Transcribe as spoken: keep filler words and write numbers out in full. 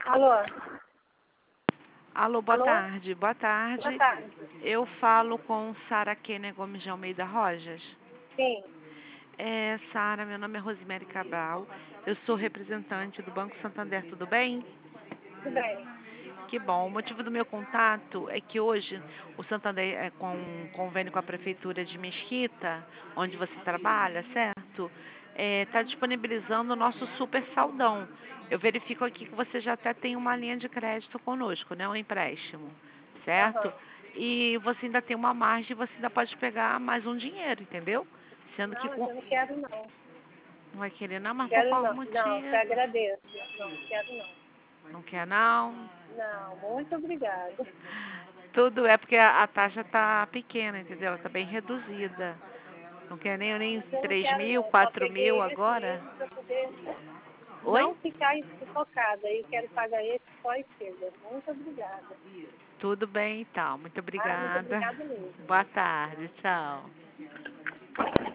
Alô? Alô, boa Alô? tarde. Boa tarde. Boa tarde. Eu falo com Sara Kenner Gomes de Almeida Rojas. Sim, É, Sara, meu nome é Rosemary Cabral. Eu sou representante do Banco Santander, tudo bem? tudo bem. Que bom. O motivo do meu contato é que hoje o Santander, é com um convênio com a Prefeitura de Mesquita, onde você trabalha, certo? Está disponibilizando o nosso super saldão. Eu verifico aqui que você já até tem uma linha de crédito conosco, né? Um empréstimo, certo? Aham. E você ainda tem uma margem, você ainda pode pegar mais um dinheiro, entendeu? Sendo Não, que mas com... eu não quero não. não vai querer não, mas por Quero qual não. Não, te motivo? agradeço. Não, não quero não. Não quer não? Não, muito obrigada. Tudo é porque a, a taxa tá pequena, entendeu? Ela tá bem reduzida. Não quer nem, nem Mas eu não três quero mil, não. Só quatro mil peguei esse agora? mesmo para poder Oi? não ficar sufocada. Eu quero pagar esse só e chega. Muito obrigada. Tudo bem então. Muito Ah, muito obrigada. obrigada mesmo. Boa tarde. Tchau.